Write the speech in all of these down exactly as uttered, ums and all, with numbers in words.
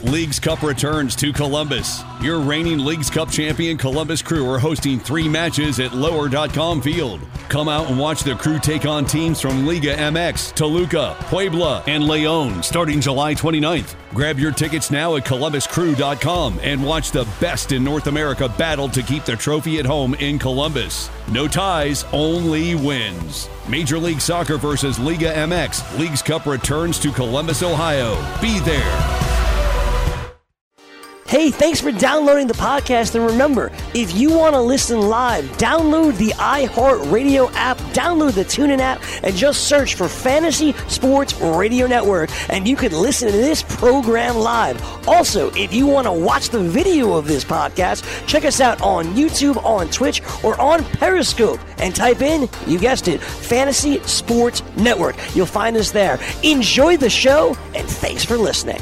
Leagues Cup returns to Columbus. Your reigning Leagues Cup champion Columbus Crew are hosting three matches at lower dot com Field. Come out and watch the Crew take on teams from Liga M X, Toluca, Puebla, and León starting July twenty-ninth. Grab your tickets now at columbus crew dot com and watch the best in North America battle to keep the trophy at home in Columbus. No ties, only wins. Major League Soccer versus Liga M X. Leagues Cup returns to Columbus, Ohio. Be there. Hey, thanks for downloading the podcast. And remember, if you want to listen live, download the iHeartRadio app, download the TuneIn app, and just search for Fantasy Sports Radio Network, and you can listen to this program live. Also, if you want to watch the video of this podcast, check us out on YouTube, on Twitch, or on Periscope, and type in, you guessed it, Fantasy Sports Network. You'll find us there. Enjoy the show, and thanks for listening.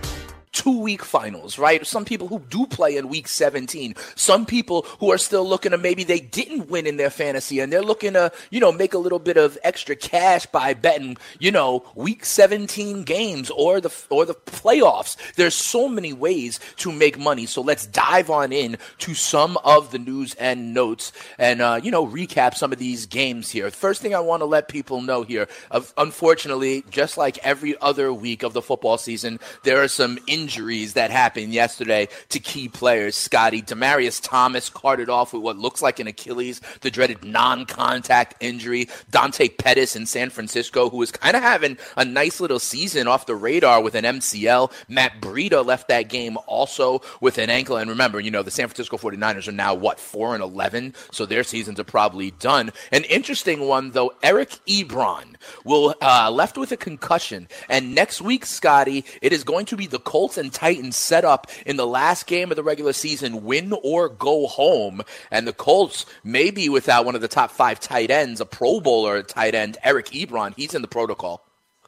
Two-week finals, right? Some people who do play in week seventeen. Some people who are still looking to maybe they didn't win in their fantasy and they're looking to, you know, make a little bit of extra cash by betting, you know, week seventeen games or the or the playoffs. There's so many ways to make money. So let's dive on in to some of the news and notes and, uh, you know, recap some of these games here. First thing I want to let people know here, of, unfortunately, just like every other week of the football season, there are some injuries Injuries that happened yesterday to key players. Scotty, Demaryius Thomas carted off with what looks like an Achilles, the dreaded non-contact injury. Dante Pettis in San Francisco, who was kind of having a nice little season off the radar with an M C L. Matt Breida left that game also with an ankle. And remember, you know, the San Francisco forty-niners are now, what, four and eleven? So their seasons are probably done. An interesting one, though, Eric Ebron will uh, left with a concussion. And next week, Scotty, it is going to be the Colts and Titans set up in the last game of the regular season, win or go home. And the Colts may be without one of the top five tight ends, a Pro Bowler tight end, Eric Ebron. He's in the protocol.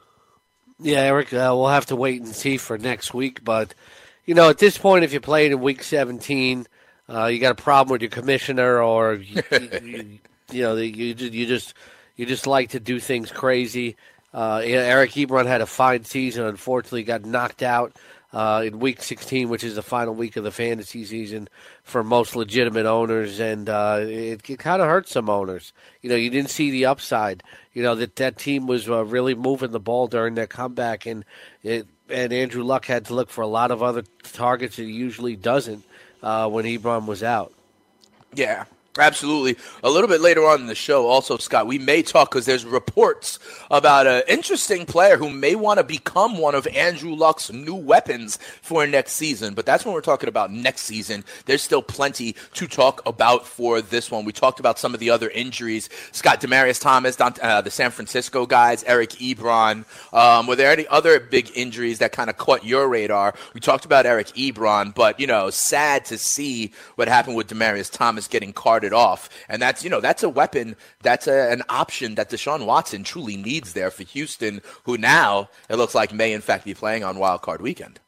Yeah, Eric, uh, we'll have to wait and see for next week. But, you know, at this point, if you're playing in week seventeen, uh, you got a problem with your commissioner or, you, you, you know, you, you just you just like to do things crazy. Uh, Eric Ebron had a fine season. Unfortunately, got knocked out Uh, in week sixteen, which is the final week of the fantasy season for most legitimate owners, and uh, it, it kind of hurt some owners. You know, you didn't see the upside. You know, that that team was uh, really moving the ball during their comeback, and it, and Andrew Luck had to look for a lot of other targets that he usually doesn't uh, when Ebron was out. Yeah. Absolutely. A little bit later on in the show, also, Scott, we may talk because there's reports about an interesting player who may want to become one of Andrew Luck's new weapons for next season. But that's when we're talking about next season. There's still plenty to talk about for this one. We talked about some of the other injuries. Scott, Demaryius Thomas, uh, the San Francisco guys, Eric Ebron. Um, were there any other big injuries that kind of caught your radar? We talked about Eric Ebron, but, you know, sad to see what happened with Demaryius Thomas getting carted off. And that's, you know, that's a weapon, that's a, an option that Deshaun Watson truly needs there for Houston, who now it looks like may in fact be playing on Wild Card Weekend.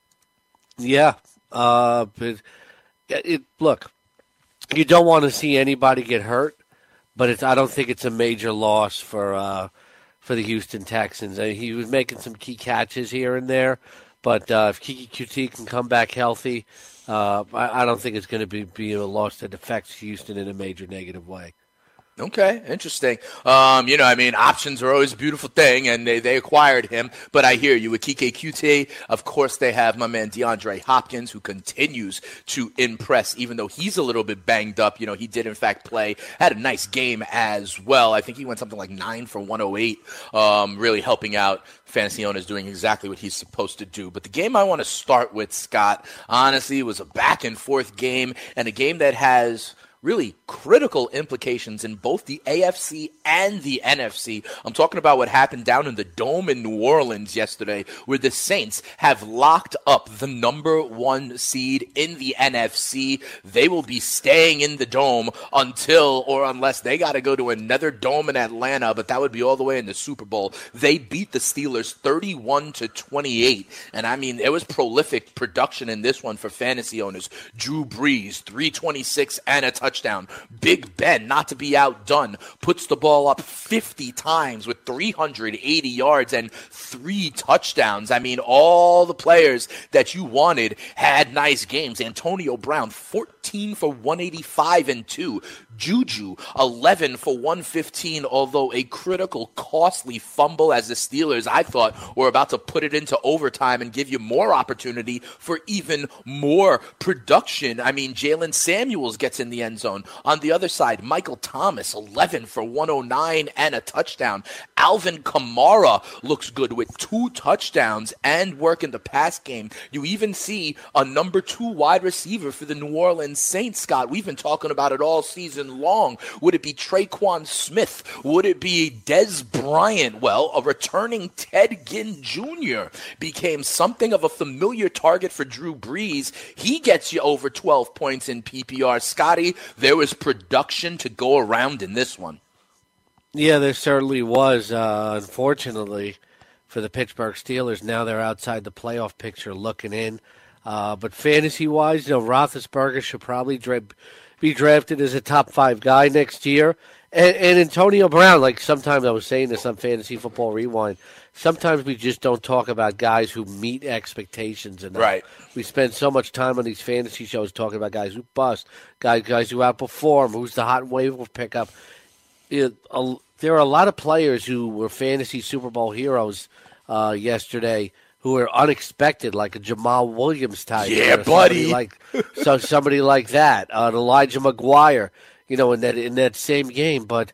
Yeah. Uh, it, it, look, you don't want to see anybody get hurt, but it's, I don't think it's a major loss for uh, for the Houston Texans. I mean, he was making some key catches here and there, but uh, if Kiki Q T can come back healthy, Uh, I, I don't think it's going to be, be a loss that affects Houston in a major negative way. Okay, interesting. Um, you know, I mean, options are always a beautiful thing, and they, they acquired him. But I hear you with Kike Q T. Of course, they have my man DeAndre Hopkins, who continues to impress, even though he's a little bit banged up. You know, he did, in fact, play, had a nice game as well. I think he went something like nine for one oh eight, um, really helping out fantasy owners, doing exactly what he's supposed to do. But the game I want to start with, Scott, honestly, was a back-and-forth game, and a game that has really critical implications in both the A F C and the N F C. I'm talking about what happened down in the Dome in New Orleans yesterday, where the Saints have locked up the number one seed in the N F C. They will be staying in the Dome until or unless they got to go to another Dome in Atlanta, but that would be all the way in the Super Bowl. They beat the Steelers thirty-one to twenty-eight, and I mean, it was prolific production in this one for fantasy owners. Drew Brees, three twenty-six and a touchdown. touchdown. Big Ben, not to be outdone, puts the ball up fifty times with three hundred eighty yards and three touchdowns. I mean, all the players that you wanted had nice games. Antonio Brown, fourteen for one eighty-five and two. Juju, eleven for one fifteen, although a critical, costly fumble as the Steelers, I thought, were about to put it into overtime and give you more opportunity for even more production. I mean, Jalen Samuels gets in the end zone. On the other side, Michael Thomas, eleven for one oh nine and a touchdown. Alvin Kamara looks good with two touchdowns and work in the pass game. You even see a number two wide receiver for the New Orleans Saints, Scott. We've been talking about it all season long. Would it be Traquan Smith? Would it be Dez Bryant? Well, a returning Ted Ginn Junior became something of a familiar target for Drew Brees. He gets you over twelve points in P P R. Scotty, there was production to go around in this one. Yeah, there certainly was. Uh, unfortunately for the Pittsburgh Steelers, now they're outside the playoff picture looking in. Uh, but fantasy-wise, you know, Roethlisberger should probably dra- be drafted as a top five guy next year. And, and Antonio Brown, like sometimes I was saying this on Fantasy Football Rewind, sometimes we just don't talk about guys who meet expectations enough. Right. We spend so much time on these fantasy shows talking about guys who bust, guys guys who outperform, who's the hot waiver pickup. It, a, there are a lot of players who were fantasy Super Bowl heroes uh, yesterday who are unexpected, like a Jamal Williams type. Yeah, or buddy. Somebody like, so somebody like that, uh, Elijah McGuire, you know, in that in that same game. But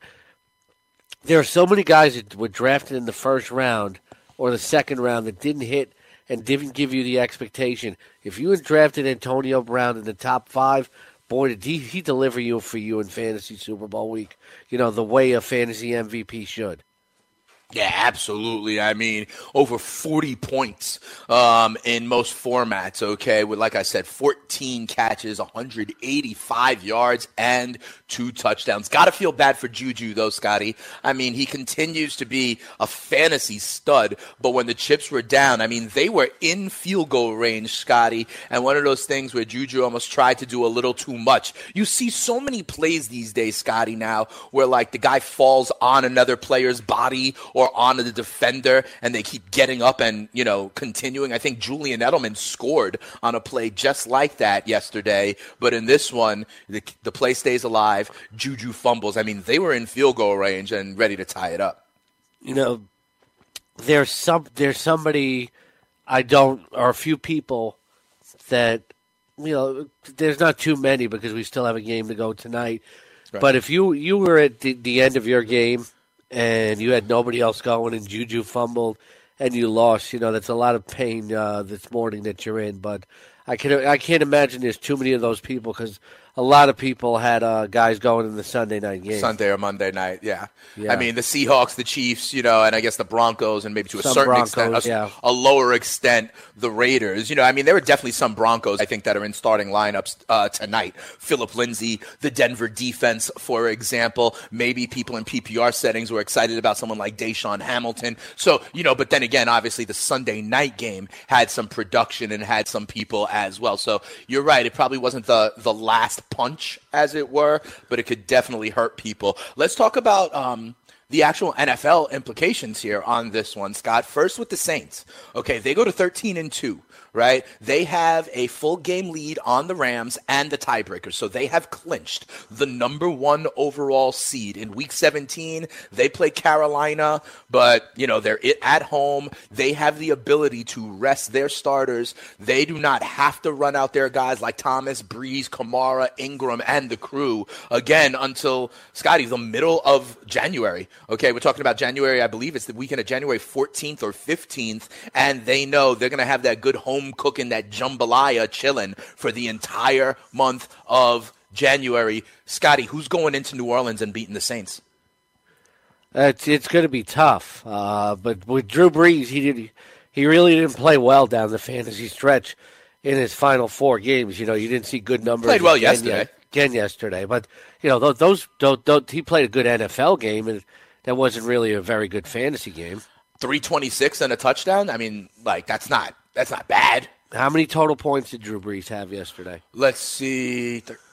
there are so many guys that were drafted in the first round or the second round that didn't hit and didn't give you the expectation. If you had drafted Antonio Brown in the top five, boy, did he, he deliver you for you in fantasy Super Bowl week, you know, the way a fantasy M V P should. Yeah, absolutely. I mean, over forty points um, in most formats, okay, with, like I said, fourteen catches, one hundred eighty-five yards, and two touchdowns. Got to feel bad for Juju, though, Scotty. I mean, he continues to be a fantasy stud, but when the chips were down, I mean, they were in field goal range, Scotty, and one of those things where Juju almost tried to do a little too much. You see so many plays these days, Scotty, now, where, like, the guy falls on another player's body or onto the defender, and they keep getting up and, you know, continuing. I think Julian Edelman scored on a play just like that yesterday, but in this one, the, the play stays alive. Juju fumbles. I mean, they were in field goal range and ready to tie it up. You know, there's some there's somebody I don't, or a few people that, you know, there's not too many because we still have a game to go tonight. Right. But if you, you were at the, the end of your game and you had nobody else going and Juju fumbled and you lost, you know, that's a lot of pain uh, this morning that you're in. But I can I can't imagine there's too many of those people because a lot of people had uh, guys going in the Sunday night game. Sunday or Monday night, yeah. yeah. I mean, the Seahawks, the Chiefs, you know, and I guess the Broncos, and maybe to a some certain Broncos, extent, a, yeah. a lower extent, the Raiders. You know, I mean, there were definitely some Broncos, I think, that are in starting lineups uh, tonight. Phillip Lindsay, the Denver defense, for example. Maybe people in P P R settings were excited about someone like Deshaun Hamilton. So, you know, but then again, obviously the Sunday night game had some production and had some people as well. So you're right. It probably wasn't the, the last punch, as it were, but it could definitely hurt people. Let's talk about um, the actual N F L implications here on this one, Scott. First with the Saints. Okay, they go to thirteen and two, right? They have a full game lead on the Rams and the tiebreaker, so they have clinched the number one overall seed. In Week seventeen, they play Carolina, but, you know, they're at home. They have the ability to rest their starters. They do not have to run out their guys like Thomas, Breeze, Kamara, Ingram, and the crew, again, until, Scotty, the middle of January. Okay, we're talking about January, I believe it's the weekend of January fourteenth or fifteenth, and they know they're going to have that good home cooking, that jambalaya chilling for the entire month of January. Scotty, who's going into New Orleans and beating the Saints? It's it's going to be tough, uh, but with Drew Brees, he did he really didn't play well down the fantasy stretch in his final four games. You know, you didn't see good numbers. Played well again, yesterday. Again yesterday, but you know those, those don't, don't, he played a good N F L game, and that wasn't really a very good fantasy game. three twenty-six and a touchdown. I mean, like that's not that's not bad. How many total points did Drew Brees have yesterday? Let's see.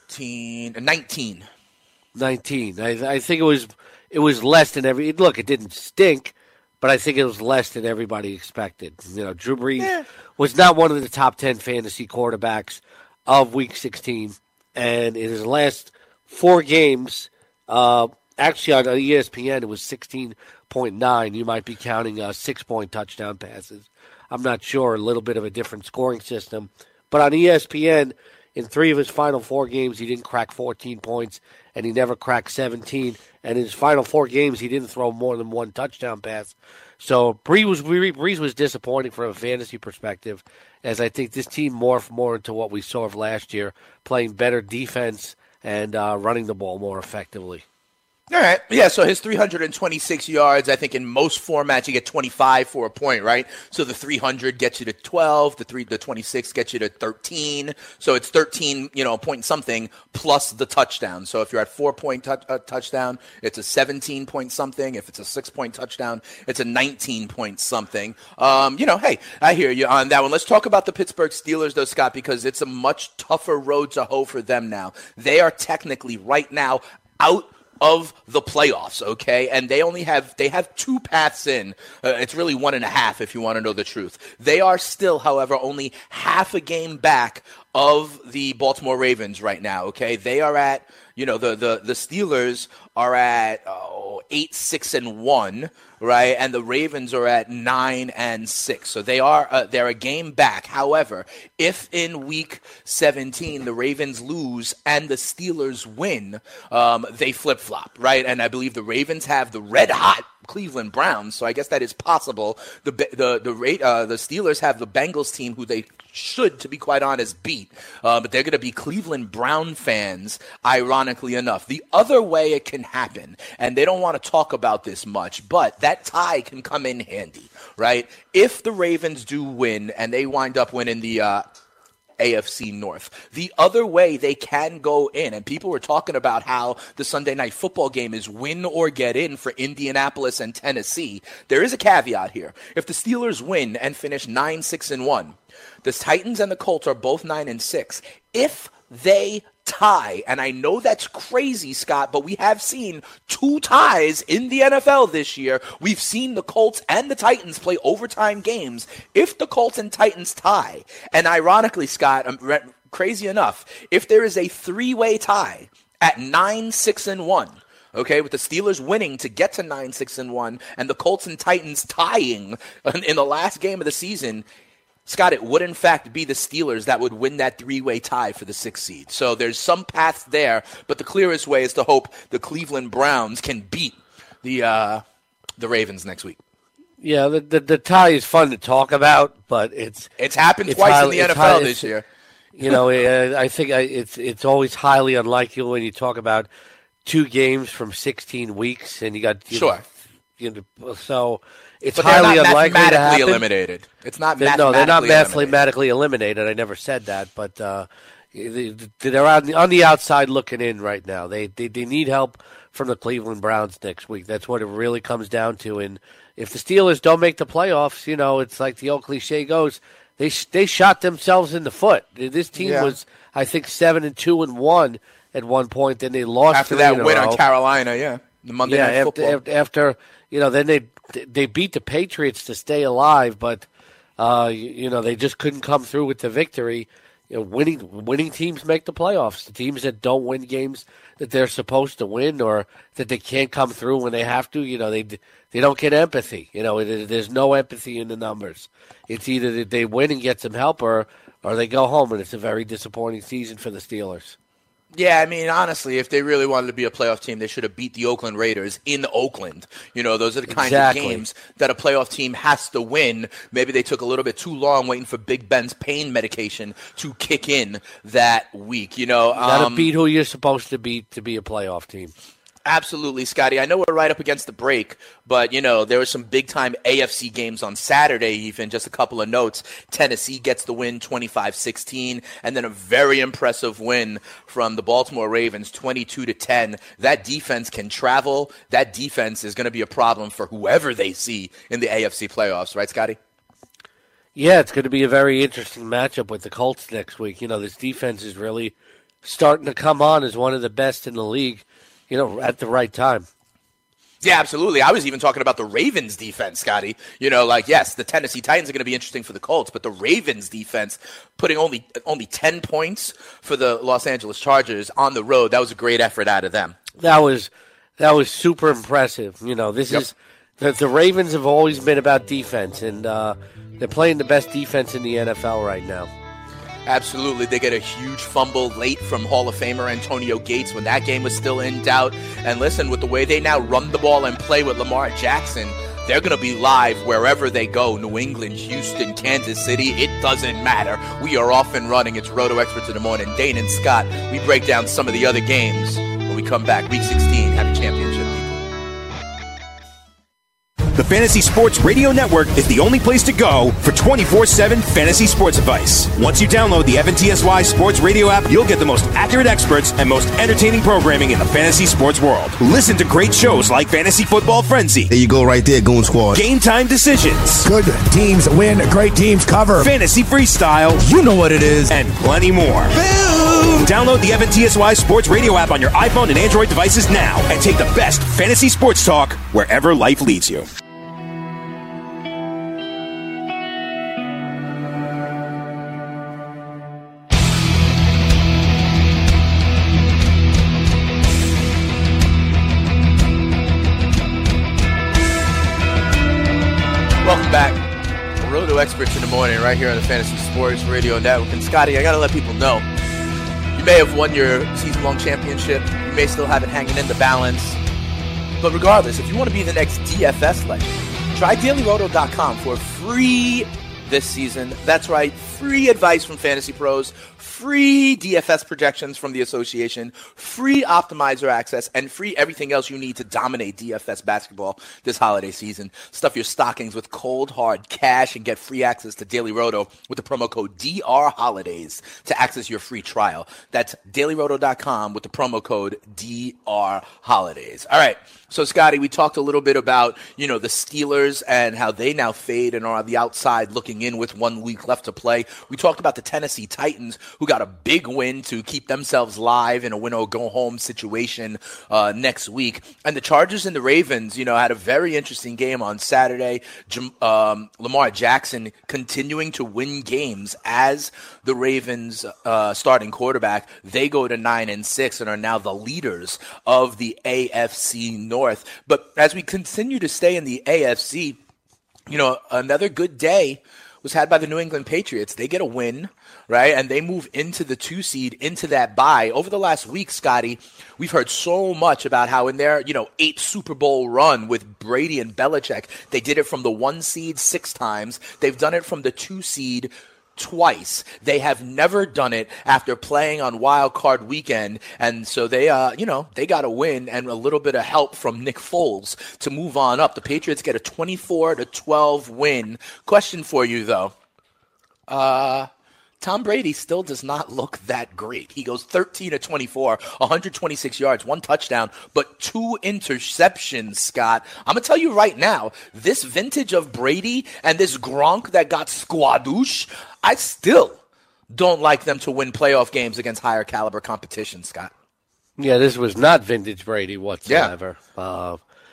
thirteen, nineteen. nineteen. I, I think it was it was less than every. Look, it didn't stink, but I think it was less than everybody expected. You know, Drew Brees yeah. was not one of the top ten fantasy quarterbacks of Week sixteen, and in his last four games, uh, actually on E S P N, it was sixteen point nine. You might be counting uh, six-point touchdown passes. I'm not sure, a little bit of a different scoring system. But on E S P N, in three of his final four games, he didn't crack fourteen points, and he never cracked seventeen. And in his final four games, he didn't throw more than one touchdown pass. So Brees was, Brees was disappointing from a fantasy perspective, as I think this team morphed more into what we saw of last year, playing better defense and uh, running the ball more effectively. All right. Yeah, so his three hundred twenty-six yards, I think in most formats you get twenty-five for a point, right? So the three hundred gets you to twelve, the three the twenty-six gets you to thirteen. So it's thirteen, you know, point something plus the touchdown. So if you're at four-point t- uh, touchdown, it's a seventeen point something. If it's a six-point touchdown, it's a nineteen point something. Um, you know, hey, I hear you on that one. Let's talk about the Pittsburgh Steelers, though, Scott, because it's a much tougher road to hoe for them now. They are technically right now out of the playoffs, okay? And they only have they have two paths in. Uh, it's really one and a half if you want to know the truth. They are still, however, only half a game back of the Baltimore Ravens right now, okay? They are at, you know, the the, the Steelers are at oh, eight, six, and one, right? And the Ravens are at nine and six. So they are uh, they're a game back. However, if in week seventeen the Ravens lose and the Steelers win, um, they flip flop, right? And I believe the Ravens have the red hot Cleveland Browns, so I guess that is possible. The the the uh, the Steelers have the Bengals team, who they should, to be quite honest, beat, uh, but they're going to be Cleveland Brown fans, ironically enough. The other way it can happen, and they don't want to talk about this much, but that tie can come in handy, right? If the Ravens do win and they wind up winning the uh, A F C North. The other way they can go in, and people were talking about how the Sunday Night Football game is win or get in for Indianapolis and Tennessee. There is a caveat here. If the Steelers win and finish nine, six, and one, the Titans and the Colts are both nine and six. If they tie, and I know that's crazy, Scott, but we have seen two ties in the N F L this year. We've seen the Colts and the Titans play overtime games. If the Colts and Titans tie, and ironically, Scott, um, re- crazy enough, if there is a three-way tie at nine, six, and one, okay, with the Steelers winning to get to nine, six, and one, and the Colts and Titans tying in the last game of the season, Scott, it would in fact be the Steelers that would win that three-way tie for the sixth seed. So there's some path there, but the clearest way is to hope the Cleveland Browns can beat the uh, the Ravens next week. Yeah, the, the the tie is fun to talk about, but it's it's happened it's twice highly, in the N F L this year. You know, I think it's it's always highly unlikely when you talk about two games from sixteen weeks, and you got you sure. Know, you know, so. It's but highly they're not unlikely mathematically to happen. eliminated. It's not they're, mathematically No, they're not eliminated. mathematically eliminated. I never said that, but uh, they're on the, on the outside looking in right now. They, they they need help from the Cleveland Browns next week. That's what it really comes down to. And if the Steelers don't make the playoffs, you know, it's like the old cliche goes, they they shot themselves in the foot. This team yeah. was, I think, seven and two and one at one point. Then they lost after three that in a win row. on Carolina. Yeah, the Monday yeah, Night after, Football. After, after you know, then they they beat the Patriots to stay alive, but uh, you, you know they just couldn't come through with the victory. You know, winning winning teams make the playoffs. The teams that don't win games that they're supposed to win, or that they can't come through when they have to, you know, they they don't get empathy. You know, it, there's no empathy in the numbers. It's either that they win and get some help, or or they go home, and it's a very disappointing season for the Steelers. Yeah, I mean, honestly, if they really wanted to be a playoff team, they should have beat the Oakland Raiders in Oakland. You know, those are the kinds Exactly. of games that a playoff team has to win. Maybe they took a little bit too long waiting for Big Ben's pain medication to kick in that week. You know, You gotta um, beat who you're supposed to beat to be a playoff team. Absolutely, Scotty. I know we're right up against the break, but, you know, there were some big-time A F C games on Saturday even. Just a couple of notes. Tennessee gets the win twenty-five sixteen, and then a very impressive win from the Baltimore Ravens twenty-two to ten. That defense can travel. That defense is going to be a problem for whoever they see in the A F C playoffs. Right, Scotty? Yeah, it's going to be a very interesting matchup with the Colts next week. You know, this defense is really starting to come on as one of the best in the league, you know, at the right time. Yeah, absolutely. I was even talking about the Ravens defense, Scotty. You know, like, yes, the Tennessee Titans are going to be interesting for the Colts, but the Ravens defense putting only only ten points for the Los Angeles Chargers on the road, that was a great effort out of them. That was that was super impressive. You know, this yep. is the, the Ravens have always been about defense, and uh, they're playing the best defense in the N F L right now. Absolutely. They get a huge fumble late from Hall of Famer Antonio Gates when that game was still in doubt. And listen, with the way they now run the ball and play with Lamar Jackson, they're going to be live wherever they go. New England, Houston, Kansas City, it doesn't matter. We are off and running. It's Roto Experts in the Morning. Dane and Scott, we break down some of the other games when we come back. Week sixteen, happy championship. The Fantasy Sports Radio Network is the only place to go for twenty-four seven fantasy sports advice. Once you download the F N T S Y Sports Radio app, you'll get the most accurate experts and most entertaining programming in the fantasy sports world. Listen to great shows like Fantasy Football Frenzy. There you go right there, Goon Squad. Game Time Decisions. Good teams win, great teams cover. Fantasy Freestyle. You know what it is. And plenty more. Boom! Download the F N T S Y Sports Radio app on your iPhone and Android devices now and take the best fantasy sports talk wherever life leads you. Welcome back. Roto Experts in the Morning right here on the Fantasy Sports Radio Network. And Scotty, I got to let people know, you may have won your season-long championship. You may still have it hanging in the balance. But regardless, if you want to be the next D F S legend, try daily roto dot com for free this season. That's right, free advice from Fantasy Pros, free D F S projections from the association, free optimizer access, and free everything else you need to dominate D F S basketball this holiday season. Stuff your stockings with cold, hard cash and get free access to Daily Roto with the promo code D R Holidays to access your free trial. That's daily roto dot com with the promo code D R Holidays. All right. So, Scotty, we talked a little bit about, you know, the Steelers and how they now fade and are on the outside looking in with one week left to play. We talked about the Tennessee Titans, who got a big win to keep themselves live in a win-or-go-home situation uh, next week. And the Chargers and the Ravens, you know, had a very interesting game on Saturday. Um, Lamar Jackson continuing to win games as the Ravens uh, starting quarterback. They go to nine and six and are now the leaders of the A F C North. But as we continue to stay in the A F C, you know, another good day was had by the New England Patriots. They get a win, right? And they move into the two seed, into that bye. Over the last week, Scotty, we've heard so much about how in their, you know, eight Super Bowl run with Brady and Belichick, they did it from the one seed six times. They've done it from the two seed twice. They have never done it after playing on Wild Card Weekend, and so they, uh, you know, they got a win and a little bit of help from Nick Foles to move on up. The Patriots get a twenty-four to twelve win. Question for you though, uh, Tom Brady still does not look that great. He goes thirteen to twenty-four, one hundred twenty-six yards, one touchdown, but two interceptions, Scott. I'm going to tell you right now, this vintage of Brady and this Gronk that got squadoosh, I still don't like them to win playoff games against higher caliber competition, Scott. Yeah, this was not vintage Brady whatsoever. Yeah. Uh,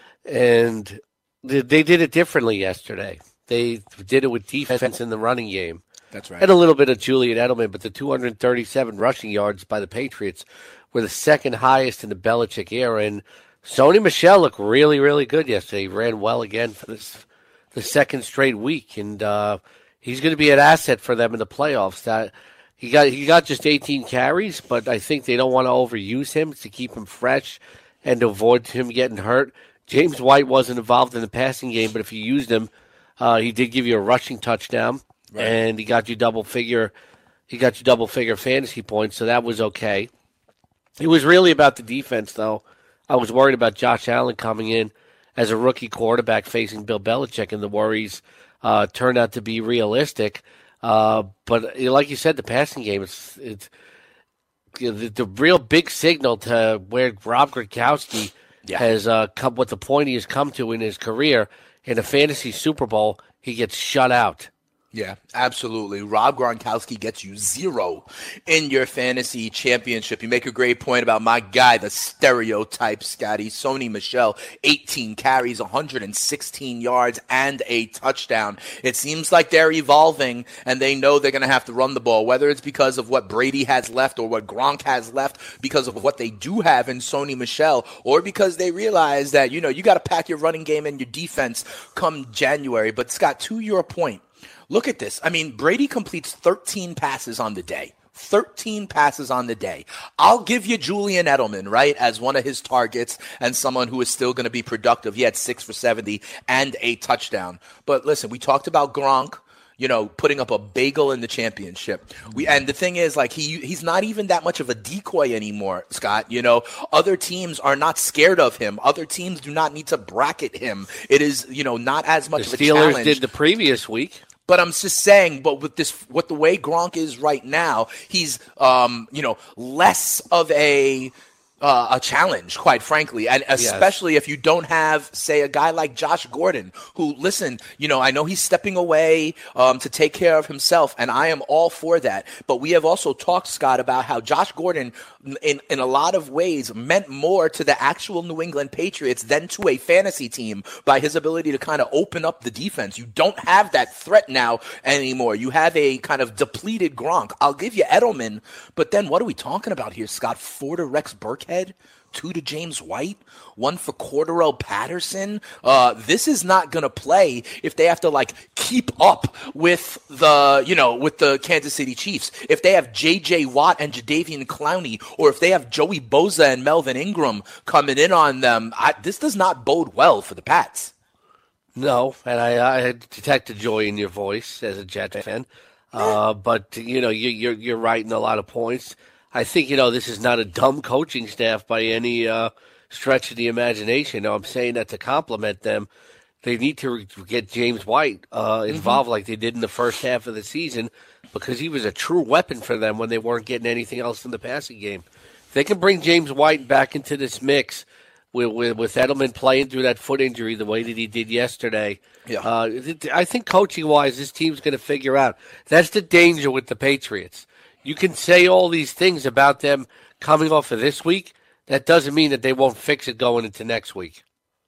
and they, they did it differently yesterday. They did it with defense in the running game. That's right. And a little bit of Julian Edelman, but the two hundred thirty-seven rushing yards by the Patriots were the second highest in the Belichick era. And Sony Michel looked really, really good yesterday. He ran well again for this the second straight week, and uh, he's going to be an asset for them in the playoffs. That he got he got just eighteen carries, but I think they don't want to overuse him to keep him fresh and to avoid him getting hurt. James White wasn't involved in the passing game, but if you used him, uh, he did give you a rushing touchdown. Right. And he got you double figure, he got you double figure fantasy points, so that was okay. It was really about the defense, though. I was worried about Josh Allen coming in as a rookie quarterback facing Bill Belichick, and the worries uh, turned out to be realistic. Uh, but like you said, the passing game, it's it's you know, the, the real big signal to where Rob Gronkowski yeah. has uh, come, what the point he has come to in his career. In a fantasy Super Bowl, he gets shut out. Yeah, absolutely. Rob Gronkowski gets you zero in your fantasy championship. You make a great point about my guy, the stereotype, Scotty. Sony Michel, eighteen carries, one hundred sixteen yards, and a touchdown. It seems like they're evolving, and they know they're going to have to run the ball, whether it's because of what Brady has left or what Gronk has left, because of what they do have in Sony Michel, or because they realize that, you know, you got to pack your running game and your defense come January. But, Scott, to your point, look at this. I mean, Brady completes thirteen passes on the day. thirteen passes on the day. I'll give you Julian Edelman, right, as one of his targets and someone who is still going to be productive. He had six for seventy and a touchdown. But listen, we talked about Gronk, you know, putting up a bagel in the championship. We and the thing is, like, he he's not even that much of a decoy anymore, Scott. You know, other teams are not scared of him. Other teams do not need to bracket him. It is, you know, not as much the of a challenge. Steelers did the previous week. But I'm just saying, but with this, what the way Gronk is right now, he's, um, you know, less of a uh, a challenge, quite frankly, and especially yes. if you don't have, say, a guy like Josh Gordon, who, listen, you know, I know he's stepping away um, to take care of himself, and I am all for that. But we have also talked, Scott, about how Josh Gordon, in in a lot of ways, meant more to the actual New England Patriots than to a fantasy team by his ability to kind of open up the defense. You don't have that threat now anymore. You have a kind of depleted Gronk. I'll give you Edelman, but then what are we talking about here, Scott? Four to Rex Burkhead, two to James White, one for Cordarrelle Patterson. Uh, this is not going to play if they have to, like, keep up with the, you know, with the Kansas City Chiefs. If they have J J Watt and Jadeveon Clowney, or if they have Joey Bosa and Melvin Ingram coming in on them, I, this does not bode well for the Pats. No, and I, I detected joy in your voice as a Jet fan. Uh, but, you know, you, you're, you're right in a lot of points. I think, you know, this is not a dumb coaching staff by any uh, stretch of the imagination. Now, I'm saying that to compliment them. They need to get James White uh, involved mm-hmm. like they did in the first half of the season, because he was a true weapon for them when they weren't getting anything else in the passing game. If they can bring James White back into this mix with, with, with Edelman playing through that foot injury the way that he did yesterday, yeah. uh, I think coaching-wise this team's going to figure out. That's the danger with the Patriots. You can say all these things about them coming off of this week. That doesn't mean that they won't fix it going into next week.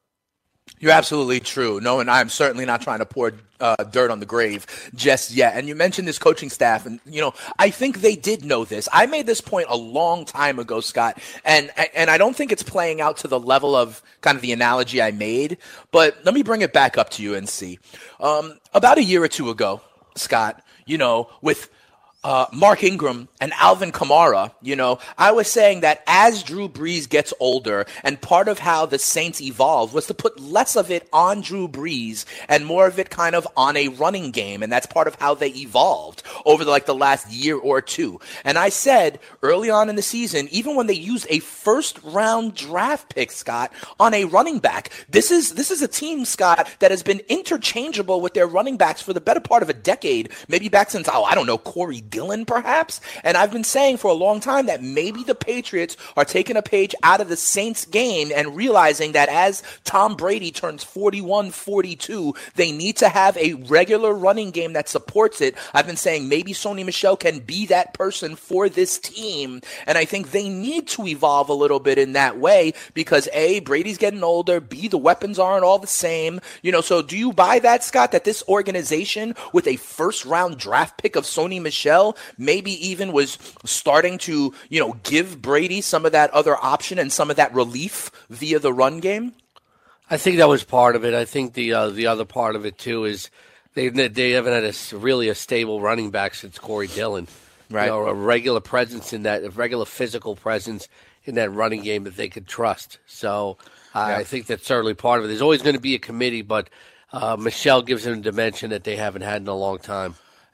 You're absolutely true. No, and I'm certainly not trying to pour uh, dirt on the grave just yet. And you mentioned this coaching staff, and, you know, I think they did know this. I made this point a long time ago, Scott, and and I don't think it's playing out to the level of kind of the analogy I made, but let me bring it back up to you and see. Um, about a year or two ago, Scott, you know, with Uh, Mark Ingram and Alvin Kamara, you know, I was saying that as Drew Brees gets older, and part of how the Saints evolved was to put less of it on Drew Brees and more of it kind of on a running game, and that's part of how they evolved over the, like the last year or two. And I said early on in the season, even when they used a first round draft pick, Scott, on a running back, this is this is a team, Scott, that has been interchangeable with their running backs for the better part of a decade, maybe back since, oh, I don't know, Corey Dillon, perhaps. And I've been saying for a long time that maybe the Patriots are taking a page out of the Saints game and realizing that as Tom Brady turns forty-one, forty-two, they need to have a regular running game that supports it. I've been saying maybe Sony Michel can be that person for this team. And I think they need to evolve a little bit in that way because A, Brady's getting older, B, the weapons aren't all the same. You know, so do you buy that, Scott, that this organization with a first round draft pick of Sony Michel maybe even was starting to, you know, give Brady some of that other option and some of that relief via the run game? I think that was part of it. I think the uh, the other part of it too is they they haven't had a really a stable running back since Corey Dillon, right? You know, a regular presence in that, a regular physical presence in that running game that they could trust. So uh, yeah. I think that's certainly part of it. There's always going to be a committee, but uh, Michel gives them a dimension that they haven't had in a long time.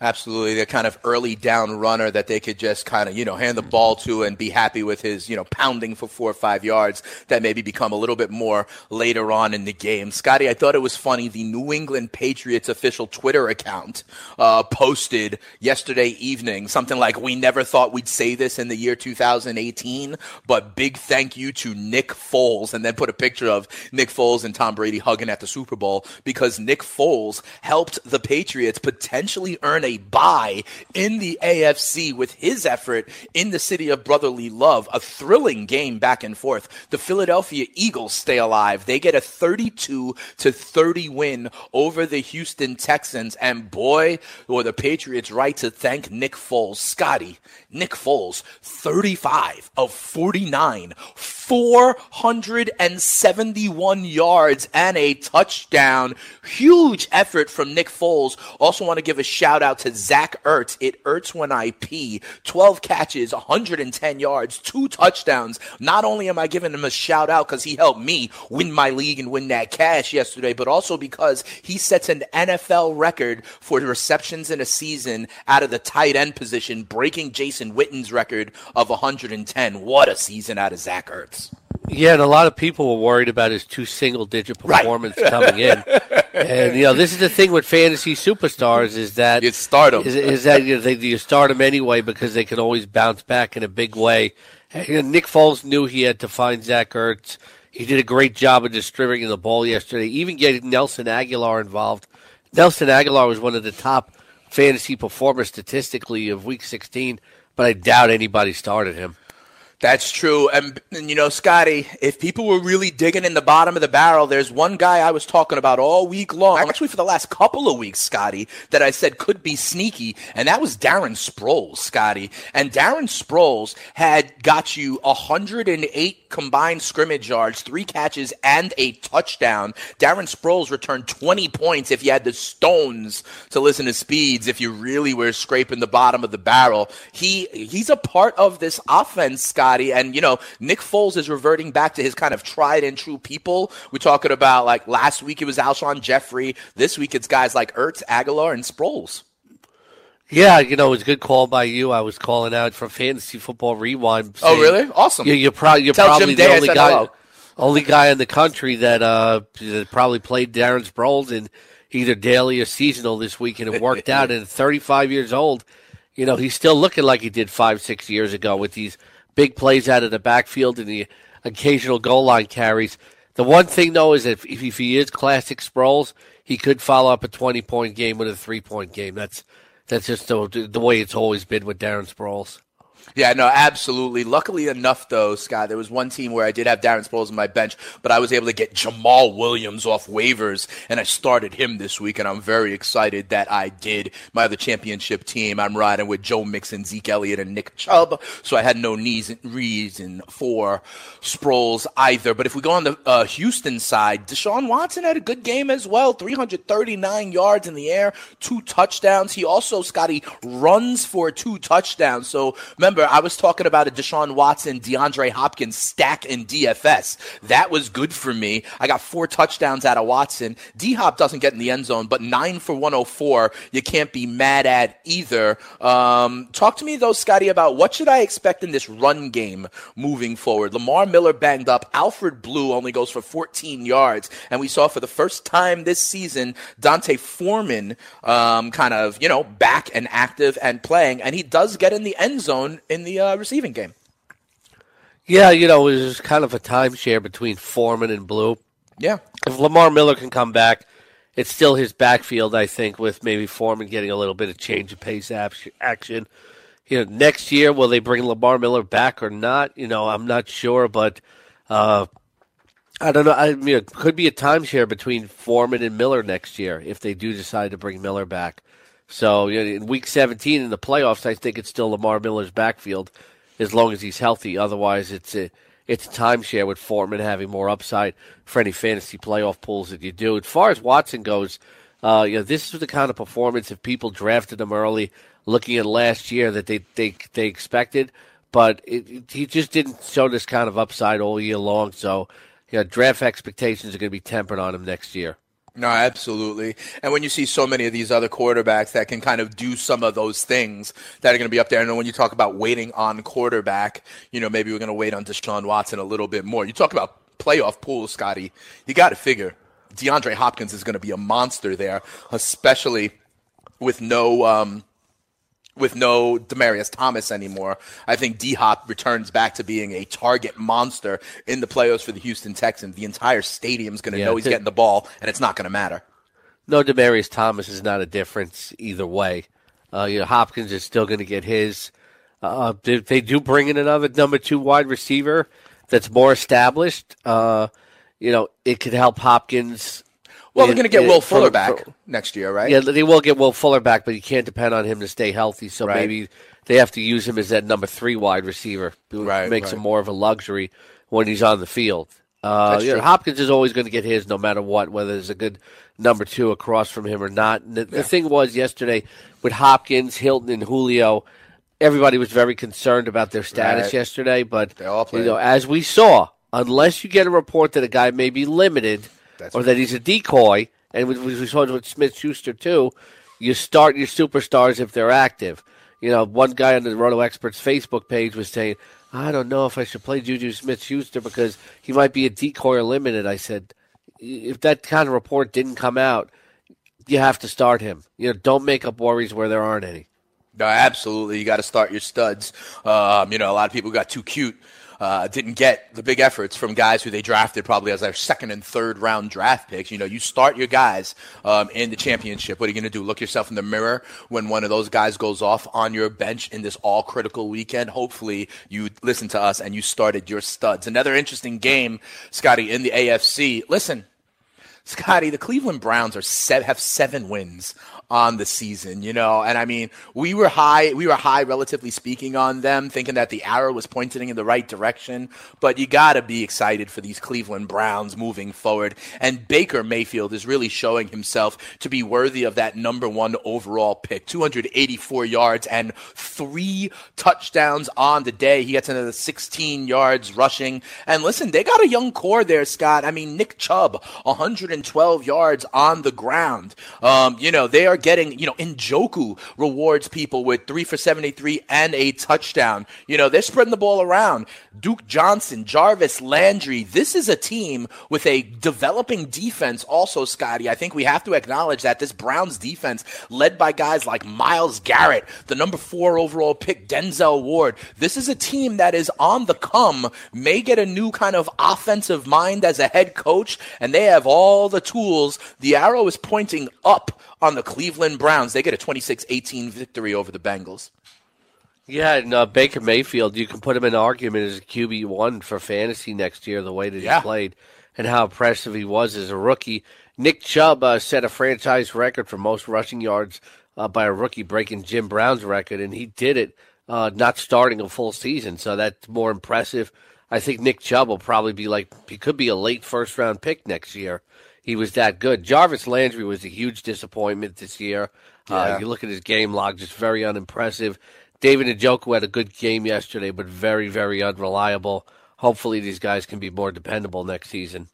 Absolutely. The kind of early down runner that they could just kind of, you know, hand the ball to and be happy with his, you know, pounding for four or five yards that maybe become a little bit more later on in the game. Scotty, I thought it was funny. The New England Patriots official Twitter account uh, posted yesterday evening something like, we never thought we'd say this in the year two thousand eighteen, but big thank you to Nick Foles, and then put a picture of Nick Foles and Tom Brady hugging at the Super Bowl, because Nick Foles helped the Patriots potentially earn a bye in the A F C with his effort in the city of brotherly love. A thrilling game back and forth. The Philadelphia Eagles stay alive. They get a thirty-two to thirty win over the Houston Texans, and boy, were the Patriots right to thank Nick Foles. Scotty, Nick Foles, thirty-five of forty-nine, four hundred seventy-one yards and a touchdown. Huge effort from Nick Foles. Also want to give a shout out to Zach Ertz. It Ertz when I pee. twelve catches, one hundred ten yards, two touchdowns. Not only am I giving him a shout out because he helped me win my league and win that cash yesterday, but also because he sets an N F L record for receptions in a season out of the tight end position, breaking Jason Witten's record of one hundred ten. What a season out of Zach Ertz. Yeah, and a lot of people were worried about his two single-digit performance right. coming in. And, you know, this is the thing with fantasy superstars is that... You start them. Is, is that you, know, they, you start them anyway because they can always bounce back in a big way. And, you know, Nick Foles knew he had to find Zach Ertz. He did a great job of distributing the ball yesterday, even getting Nelson Aguilar involved. Nelson Aguilar was one of the top fantasy performers statistically of Week sixteen, but I doubt anybody started him. That's true. And, and, you know, Scotty, if people were really digging in the bottom of the barrel, there's one guy I was talking about all week long, actually for the last couple of weeks, Scotty, that I said could be sneaky, and that was Darren Sproles, Scotty. And Darren Sproles had got you one hundred eight combined scrimmage yards, three catches, and a touchdown. Darren Sproles returned twenty points if you had the stones to listen to Speeds, if you really were scraping the bottom of the barrel. He He's a part of this offense, Scotty. And, you know, Nick Foles is reverting back to his kind of tried and true people. We're talking about, like, last week it was Alshon Jeffrey. This week it's guys like Ertz, Aguilar, and Sproles. Yeah, you know, it was a good call by you. I was calling out for Fantasy Football Rewind. Saying, oh, really? Awesome. You, you're, pro- you're Tell probably Jim the Day only I said guy, hello. only guy in the country that, uh, that probably played Darren Sproles in either daily or seasonal this week, and it worked out. And at thirty-five years old, you know, he's still looking like he did five, six years ago with these big plays out of the backfield and the occasional goal line carries. The one thing, though, is that if, if he is classic Sproles, he could follow up a twenty-point game with a three-point game. That's that's just the, the way it's always been with Darren Sproles. Yeah, no, absolutely. Luckily enough, though, Scott, there was one team where I did have Darren Sproles on my bench, but I was able to get Jamal Williams off waivers, and I started him this week, and I'm very excited that I did. My other championship team, I'm riding with Joe Mixon, Zeke Elliott, and Nick Chubb, so I had no reason for Sproles either. But if we go on the uh, Houston side, Deshaun Watson had a good game as well, three hundred thirty-nine yards in the air, two touchdowns. He also, Scotty, runs for two touchdowns. So remember, I was talking about a Deshaun Watson, DeAndre Hopkins stack in D F S. That was good for me. I got four touchdowns out of Watson. D-Hop doesn't get in the end zone, but nine for one oh four, you can't be mad at either. Um, talk to me, though, Scotty, about what should I expect in this run game moving forward. Lamar Miller banged up. Alfred Blue only goes for fourteen yards. And we saw for the first time this season, Dante Foreman um, kind of, you know, back and active and playing. And he does get in the end zone in the uh, receiving game. Yeah, you know, it was kind of a timeshare between Foreman and Blue. Yeah. If Lamar Miller can come back, it's still his backfield, I think, with maybe Foreman getting a little bit of change of pace action. You know, next year, will they bring Lamar Miller back or not? You know, I'm not sure, but uh, I don't know. I mean, it could be a timeshare between Foreman and Miller next year if they do decide to bring Miller back. So, you know, in Week seventeen in the playoffs, I think it's still Lamar Miller's backfield as long as he's healthy. Otherwise, it's a, it's a timeshare with Foreman having more upside for any fantasy playoff pools that you do. As far as Watson goes, uh, you know, this is the kind of performance if people drafted him early, looking at last year, that they they, they expected. But it, it, he just didn't show this kind of upside all year long. So, you know, draft expectations are going to be tempered on him next year. No, absolutely. And when you see so many of these other quarterbacks that can kind of do some of those things that are going to be up there, and when you talk about waiting on quarterback, you know, maybe we're going to wait on Deshaun Watson a little bit more. You talk about playoff pools, Scotty, you got to figure DeAndre Hopkins is going to be a monster there, especially with no um, with no Demaryius Thomas anymore. I think D-Hop returns back to being a target monster in the playoffs for the Houston Texans. The entire stadium's going to yeah, know he's getting the ball, and it's not going to matter. No, Demaryius Thomas is not a difference either way. Uh, you know, Hopkins is still going to get his. Uh, they, they do bring in another number two wide receiver that's more established. Uh, you know, it could help Hopkins. Well, they're going to get Will Fuller back next year, right? Yeah, they will get Will Fuller back, but you can't depend on him to stay healthy. So right. maybe they have to use him as that number three wide receiver. It right, makes right. him more of a luxury when he's on the field. Uh, you know, Hopkins is always going to get his no matter what, whether there's a good number two across from him or not. And the, yeah. the thing was yesterday with Hopkins, Hilton, and Julio, everybody was very concerned about their status right. yesterday. But they all you know, as we saw, unless you get a report that a guy may be limited That's or right. that he's a decoy, and we, we saw it with Smith-Schuster too, you start your superstars if they're active. You know, one guy on the Roto Experts Facebook page was saying, I don't know if I should play Juju Smith-Schuster because he might be a decoy or limited. I said, if that kind of report didn't come out, you have to start him. You know, don't make up worries where there aren't any. No, absolutely. You got to start your studs. Um, you know, a lot of people got too cute. Uh, didn't get the big efforts from guys who they drafted probably as their second and third round draft picks. You know, you start your guys um, in the championship. What are you going to do? Look yourself in the mirror when one of those guys goes off on your bench in this all critical weekend. Hopefully you listen to us and you started your studs. Another interesting game, Scotty, in the A F C. Listen, Scotty, the Cleveland Browns are se- have seven wins on the season, you know, and I mean, we were high, we were high, relatively speaking, on them, thinking that the arrow was pointing in the right direction. But you got to be excited for these Cleveland Browns moving forward. And Baker Mayfield is really showing himself to be worthy of that number one overall pick. two hundred eighty-four yards and three touchdowns on the day. He gets another sixteen yards rushing. And listen, they got a young core there, Scott. I mean, Nick Chubb, one hundred twelve yards on the ground. Um, you know, they are getting, you know, Njoku rewards people with three for seventy-three and a touchdown. You know, they're spreading the ball around. Duke Johnson, Jarvis Landry. This is a team with a developing defense also, Scotty. I think we have to acknowledge that this Browns defense, led by guys like Myles Garrett, the number four overall pick, Denzel Ward. This is a team that is on the come, may get a new kind of offensive mind as a head coach, and they have all the tools. The arrow is pointing up on the Cleveland Browns. They get a twenty-six eighteen victory over the Bengals. Yeah, and uh, Baker Mayfield, you can put him in argument as a Q B one for fantasy next year, the way that yeah. he played and how impressive he was as a rookie. Nick Chubb uh, set a franchise record for most rushing yards uh, by a rookie, breaking Jim Brown's record, and he did it uh, not starting a full season, so that's more impressive. I think Nick Chubb will probably be like, he could be a late first-round pick next year. He was that good. Jarvis Landry was a huge disappointment this year. Yeah. Uh, you look at his game log, just very unimpressive. David Njoku had a good game yesterday, but very, very unreliable. Hopefully these guys can be more dependable next season.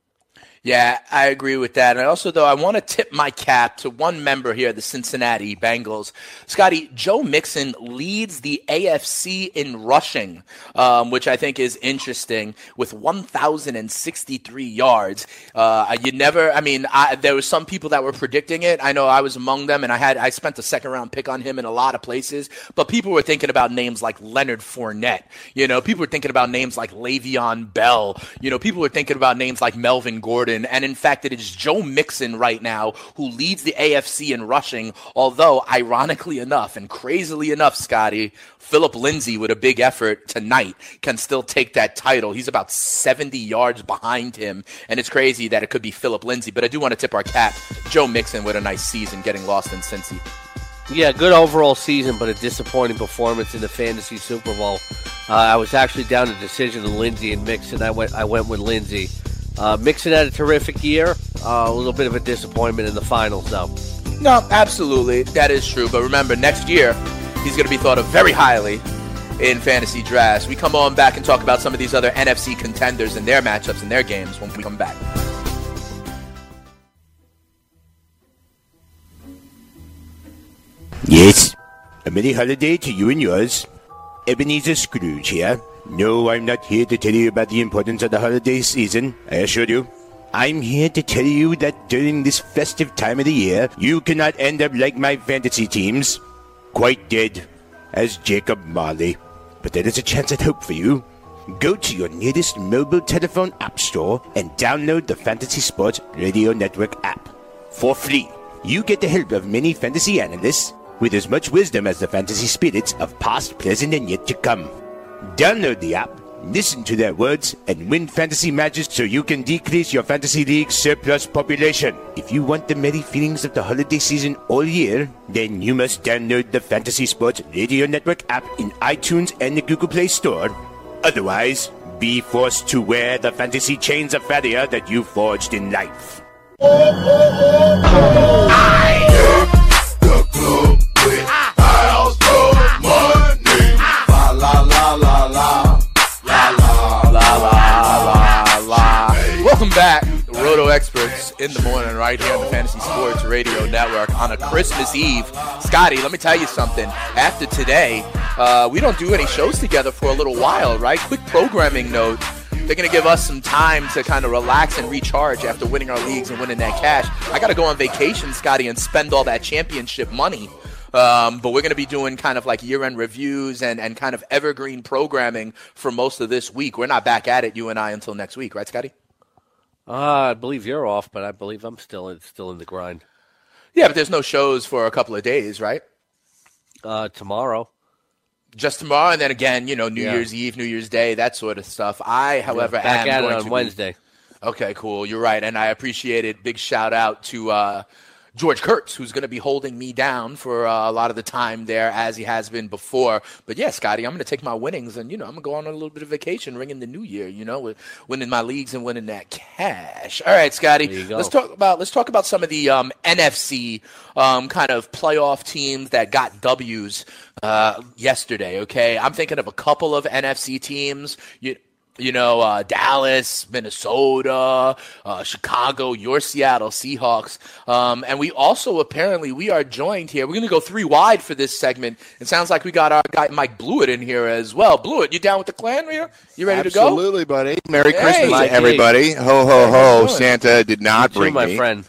Yeah, I agree with that. And also, though, I want to tip my cap to one member here, the Cincinnati Bengals. Scotty, Joe Mixon leads the A F C in rushing, um, which I think is interesting, with one thousand sixty-three yards. Uh, you never, I mean, I, there were some people that were predicting it. I know I was among them, and I had I spent a second-round pick on him in a lot of places. But people were thinking about names like Leonard Fournette. You know, people were thinking about names like Le'Veon Bell. You know, people were thinking about names like Melvin Gordon. And in fact, it is Joe Mixon right now who leads the A F C in rushing, although ironically enough and crazily enough, Scotty, Philip Lindsay with a big effort tonight can still take that title. He's about seventy yards behind him, and it's crazy that it could be Philip Lindsay, but I do want to tip our cap. Joe Mixon with a nice season getting lost in Cincy. Yeah, good overall season, but a disappointing performance in the fantasy Super Bowl. Uh, I was actually down to decision of Lindsay and Mixon. I went I went with Lindsay. Uh, Mixon had a terrific year. Uh, a little bit of a disappointment in the finals, though. No, absolutely. That is true. But remember, next year, he's going to be thought of very highly in fantasy drafts. We come on back and talk about some of these other N F C contenders and their matchups and their games when we come back. A merry holiday to you and yours. Ebenezer Scrooge here. No, I'm not here to tell you about the importance of the holiday season, I assure you. I'm here to tell you that during this festive time of the year, you cannot end up like my fantasy teams. Quite dead, as Jacob Marley. But there is a chance at hope for you. Go to your nearest mobile telephone app store and download the Fantasy Sports Radio Network app. For free, you get the help of many fantasy analysts with as much wisdom as the fantasy spirits of past, present, and yet to come. Download the app, listen to their words, and win fantasy matches so you can decrease your fantasy league surplus population. If you want the merry feelings of the holiday season all year, then you must download the Fantasy Sports Radio Network app in iTunes and the Google Play Store. Otherwise, be forced to wear the fantasy chains of failure that you forged in life. I the club with house of money. La la la la la la la la la. Welcome back, the Roto Experts in the morning, right here on the Fantasy Sports Radio Network on a Christmas Eve. Scotty, let me tell you something. After today, uh, we don't do any shows together for a little while, right? Quick programming note. They're going to give us some time to kind of relax and recharge after winning our leagues and winning that cash. I got to go on vacation, Scotty, and spend all that championship money. Um, but we're going to be doing kind of like year-end reviews and, and kind of evergreen programming for most of this week. We're not back at it, you and I, until next week. Right, Scotty? Uh, I believe you're off, but I believe I'm still in, still in the grind. Yeah, but there's no shows for a couple of days, right? Uh, tomorrow. Just tomorrow, and then again, you know, New yeah. Year's Eve, New Year's Day, that sort of stuff. I, however, yeah, back am at going it on to Wednesday. Be... Okay, cool. You're right, and I appreciate it. Big shout out to uh, George Kurtz, who's going to be holding me down for uh, a lot of the time there, as he has been before. But yeah, Scotty, I'm going to take my winnings, and you know, I'm going to go on a little bit of vacation, ringing the new year. You know, with winning my leagues and winning that cash. All right, Scotty, let's talk about let's talk about some of the um, N F C um, kind of playoff teams that got W's uh, yesterday. Okay, I'm thinking of a couple of N F C teams. You. You know, uh, Dallas, Minnesota, uh, Chicago, your Seattle Seahawks. Um, and we also apparently, we are joined here. We're going to go three wide for this segment. It sounds like we got our guy Mike Blewett in here as well. Blewett, you down with the clan here? You ready Absolutely, to go? Absolutely, buddy. Merry hey, Christmas Mike, to everybody. Hey. Ho, ho, ho. Santa did not you bring too, my me. friend.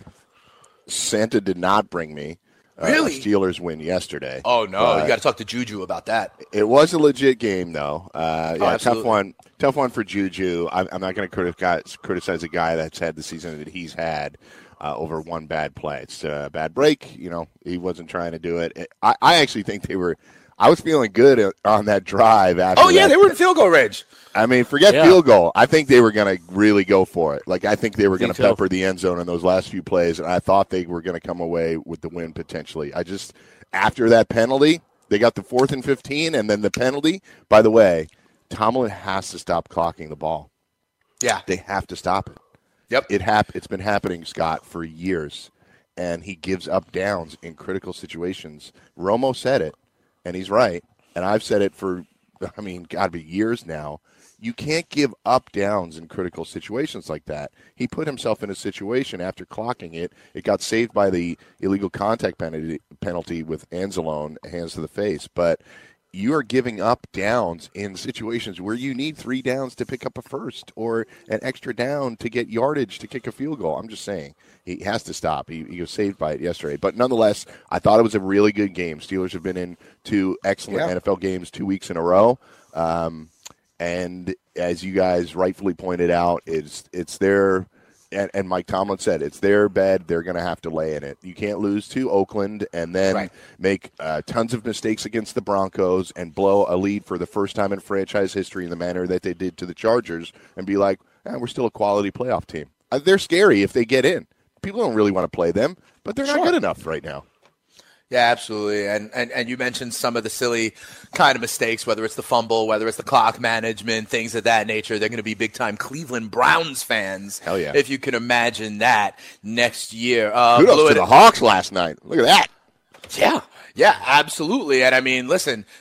Santa did not bring me. Really? Uh, Steelers win yesterday. Oh, no. You got to talk to Juju about that. It was a legit game, though. Uh, yeah, oh, tough one. Tough one for Juju. I'm, I'm not going to criticize, criticize a guy that's had the season that he's had uh, over one bad play. It's a bad break. You know, he wasn't trying to do it. I, I actually think they were – I was feeling good on that drive. After oh, yeah, that. they were in field goal range. I mean, forget yeah. field goal. I think they were going to really go for it. Like, I think they were going to too. pepper the end zone in those last few plays, and I thought they were going to come away with the win potentially. I just – after that penalty, they got the fourth and fifteen, and then the penalty. By the way, Tomlin has to stop clocking the ball. Yeah. They have to stop it. Yep. It hap- It's been happening, Scott, for years, and he gives up downs in critical situations. Romo said it, and he's right, and I've said it for, I mean, got to be years now. You can't give up downs in critical situations like that. He put himself in a situation after clocking it. It got saved by the illegal contact penalty, penalty with Anzalone, hands to the face. But you are giving up downs in situations where you need three downs to pick up a first or an extra down to get yardage to kick a field goal. I'm just saying he has to stop. He, he was saved by it yesterday. But nonetheless, I thought it was a really good game. Steelers have been in two excellent yeah. N F L games two weeks in a row. Um, And as you guys rightfully pointed out, it's it's their and, and Mike Tomlin said it's their bed. They're going to have to lay in it. You can't lose to Oakland and then right. make uh, tons of mistakes against the Broncos and blow a lead for the first time in franchise history in the manner that they did to the Chargers and be like, eh, we're still a quality playoff team. Uh, they're scary if they get in. People don't really want to play them, but they're not sure. good enough right now. Yeah, absolutely. And, and and you mentioned some of the silly kind of mistakes, whether it's the fumble, whether it's the clock management, things of that nature. They're going to be big-time Cleveland Browns fans. Hell yeah. If you can imagine that next year. Uh, Kudos to the Hawks last night. Look at that. Yeah. Yeah, absolutely. And, I mean, listen,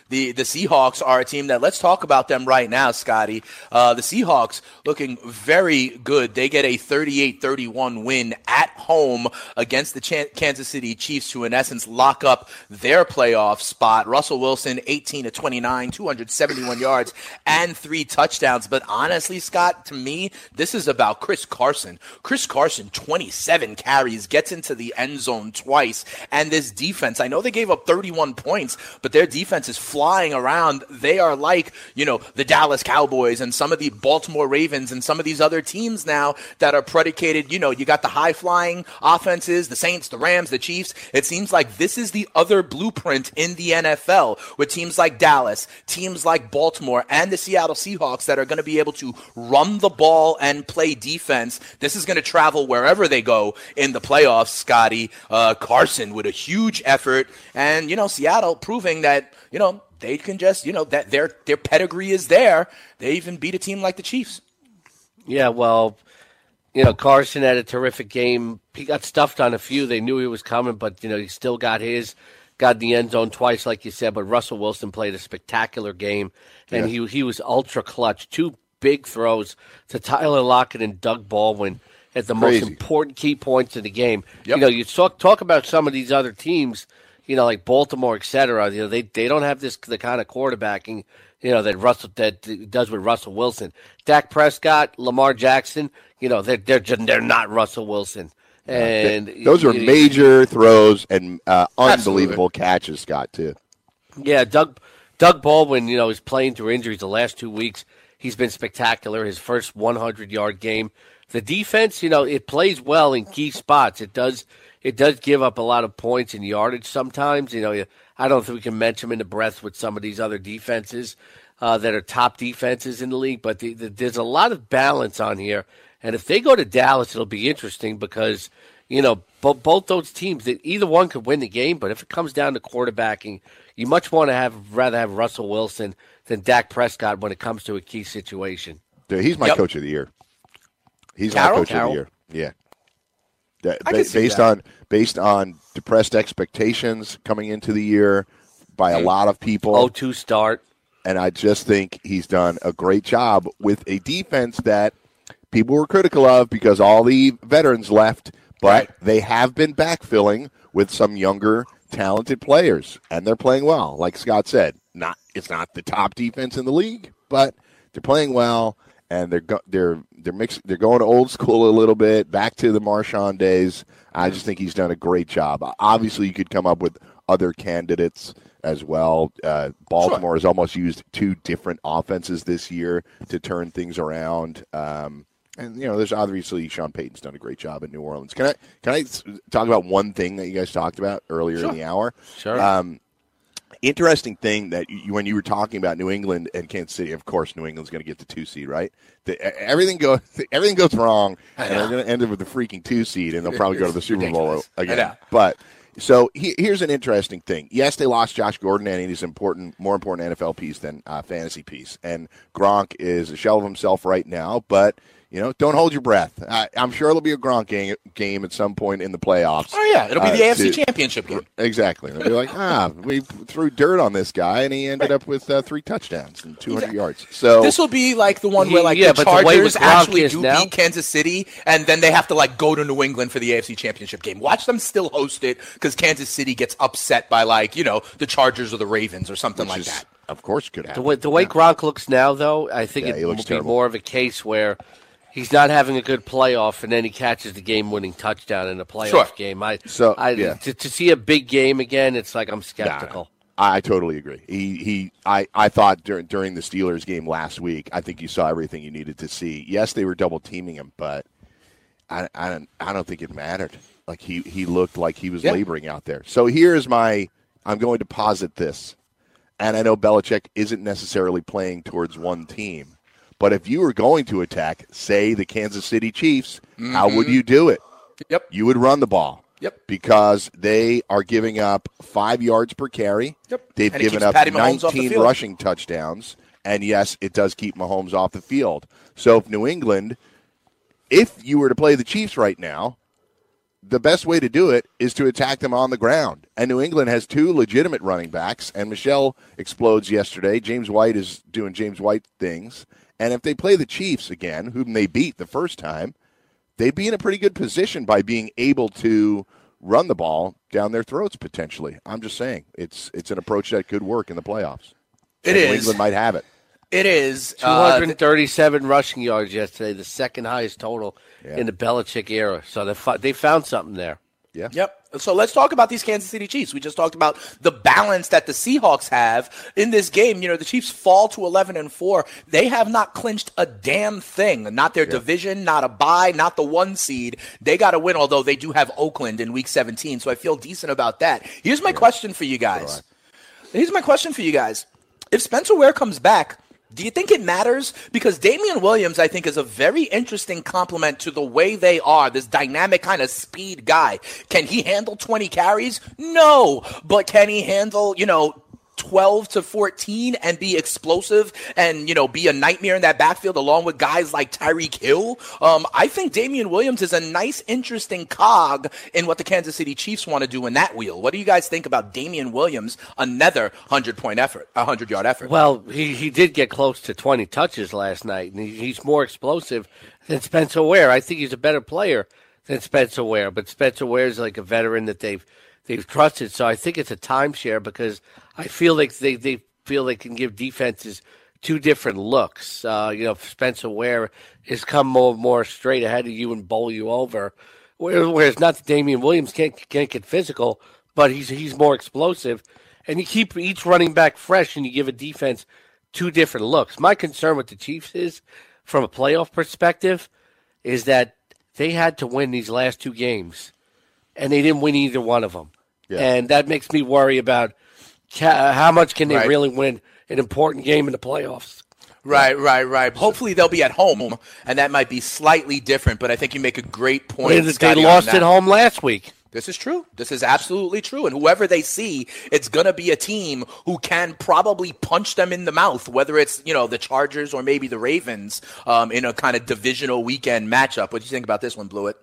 the, the Seahawks are a team that, let's talk about them right now, Scotty. Uh, the Seahawks looking very good. They get a thirty-eight thirty-one win at home against the Ch- Kansas City Chiefs to, in essence, lock up their playoff spot. Russell Wilson, eighteen to twenty-nine, two hundred seventy-one yards and three touchdowns. But honestly, Scott, to me, this is about Chris Carson. Chris Carson, twenty-seven carries, gets into the end zone twice. And this defense, I know they gave up thirty-one points, but their defense is flying around. They are like, you know, the Dallas Cowboys and some of the Baltimore Ravens and some of these other teams now that are predicated, you know, you got the high-flying offenses, the Saints, the Rams, the Chiefs. It seems like this is the other blueprint in the N F L with teams like Dallas, teams like Baltimore, and the Seattle Seahawks that are going to be able to run the ball and play defense. This is going to travel wherever they go in the playoffs, Scotty. Uh, Carson with a huge effort, and, you know, Seattle proving that, you know, they can just, you know, that their their pedigree is there. They even beat a team like the Chiefs. Yeah, well, you know, Carson had a terrific game. He got stuffed on a few. They knew he was coming, but, you know, he still got his. Got in the end zone twice, like you said, but Russell Wilson played a spectacular game, and yeah. he he was ultra clutch. Two big throws to Tyler Lockett and Doug Baldwin at the Crazy. most important key points of the game. Yep. You know, you talk talk about some of these other teams, you know, like Baltimore, et cetera. You know, they they don't have this the kind of quarterbacking, you know, that Russell that does with Russell Wilson. Dak Prescott, Lamar Jackson, you know, they're they're just, they're not Russell Wilson. And those are major throws and uh, unbelievable catches, Scott, too. Yeah, Doug Doug Baldwin, you know, is playing through injuries the last two weeks. He's been spectacular. His first hundred-yard game. The defense, you know, it plays well in key spots. It does it does give up a lot of points and yardage sometimes. You know, I don't think we can mention them in the breath with some of these other defenses uh, that are top defenses in the league. But the, the, there's a lot of balance on here. And if they go to Dallas, it'll be interesting because, you know, both, both those teams, either one could win the game. But if it comes down to quarterbacking, you much want to have rather have Russell Wilson than Dak Prescott when it comes to a key situation. Dude, he's my yep. coach of the year. He's Carroll? my coach Carroll? of the year. Yeah. That, ba- based that. on based on depressed expectations coming into the year by a lot of people. oh two start. And I just think he's done a great job with a defense that people were critical of because all the veterans left, but right. they have been backfilling with some younger, talented players, and they're playing well. Like Scott said, not it's not the top defense in the league, but they're playing well, and they're go, they're they're mixing, they're going old school a little bit, back to the Marshawn days. I just think he's done a great job. Obviously, you could come up with other candidates as well. Uh, Baltimore sure. has almost used two different offenses this year to turn things around. Um, And, you know, there's obviously Sean Payton's done a great job in New Orleans. Can I can I talk about one thing that you guys talked about earlier sure. in the hour? Sure. Um, interesting thing that you, when you were talking about New England and Kansas City, of course, New England's going to get the two seed, right? The, everything goes everything goes wrong, and they're going to end up with the freaking two seed, and they'll probably go to the Super Bowl again. But so he, here's an interesting thing. Yes, they lost Josh Gordon, and he's important, more important N F L piece than uh, fantasy piece. And Gronk is a shell of himself right now, but. You know, don't hold your breath. I, I'm sure it'll be a Gronk game, game at some point in the playoffs. Oh, yeah. It'll be the uh, A F C to, Championship game. Exactly. They'll be like, ah, we threw dirt on this guy, and he ended right. up with uh, three touchdowns and two hundred exactly. yards. So this will be like the one where, like, yeah, the Chargers the actually do now? beat Kansas City, and then they have to, like, go to New England for the A F C Championship game. Watch them still host it because Kansas City gets upset by, like, you know, the Chargers or the Ravens or something Which like is, that. Of course could happen. The way, the way yeah. Gronk looks now, though, I think yeah, it will be more of a case where he's not having a good playoff, and then he catches the game-winning touchdown in a playoff sure. game. I, so, I, yeah. to, to see a big game again, it's like I'm skeptical. Nah, I totally agree. He, he, I, I thought during during the Steelers game last week, I think you saw everything you needed to see. Yes, they were double teaming him, but I, I don't, I don't think it mattered. Like he, he looked like he was yeah. laboring out there. So here's my. I'm going to posit this, and I know Belichick isn't necessarily playing towards one team. But if you were going to attack, say, the Kansas City Chiefs, mm-hmm. how would you do it? Yep. You would run the ball. Yep. Because they are giving up five yards per carry. Yep. They've and given up nineteen rushing touchdowns. And, yes, it does keep Mahomes off the field. So if New England, if you were to play the Chiefs right now, the best way to do it is to attack them on the ground. And New England has two legitimate running backs, and Michelle explodes yesterday. James White is doing James White things. And if they play the Chiefs again, whom they beat the first time, they'd be in a pretty good position by being able to run the ball down their throats potentially. I'm just saying, it's it's an approach that could work in the playoffs. It and is. New England might have it. It is. two hundred thirty-seven uh, rushing yards yesterday, the second highest total yeah. in the Belichick era. So they fu- they found something there. Yeah. Yep. So let's talk about these Kansas City Chiefs. We just talked about the balance that the Seahawks have in this game. You know, the Chiefs fall to eleven and four. They have not clinched a damn thing. Not their yeah. division, not a bye, not the one seed. They got to win, although they do have Oakland in week seventeen. So I feel decent about that. Here's my yeah. question for you guys. Here's my question for you guys. If Spencer Ware comes back, do you think it matters? Because Damian Williams, I think, is a very interesting complement to the way they are, this dynamic kind of speed guy. Can he handle twenty carries? No. But can he handle, you know, twelve to fourteen and be explosive and, you know, be a nightmare in that backfield along with guys like Tyreek Hill? Um, I think Damian Williams is a nice, interesting cog in what the Kansas City Chiefs want to do in that wheel. What do you guys think about Damian Williams, another hundred-point effort, a hundred-yard effort? Well, he, he did get close to twenty touches last night, and he, he's more explosive than Spencer Ware. I think he's a better player than Spencer Ware, but Spencer Ware is like a veteran that they've they've trusted. So I think it's a timeshare because I feel like they, they feel they can give defenses two different looks. Uh, you know, Spencer Ware has come more more straight ahead of you and bowl you over, whereas not that Damian Williams can't can't get physical, but he's he's more explosive, and you keep each running back fresh, and you give a defense two different looks. My concern with the Chiefs is, from a playoff perspective, is that they had to win these last two games, and they didn't win either one of them. Yeah. And that makes me worry about ca- how much can they right. really win an important game in the playoffs. Right, right, right. Hopefully they'll be at home, and that might be slightly different, but I think you make a great point. They, they lost at home last week. This is true. This is absolutely true. And whoever they see, it's going to be a team who can probably punch them in the mouth, whether it's, you know, the Chargers or maybe the Ravens um, in a kind of divisional weekend matchup. What do you think about this one, Blewett?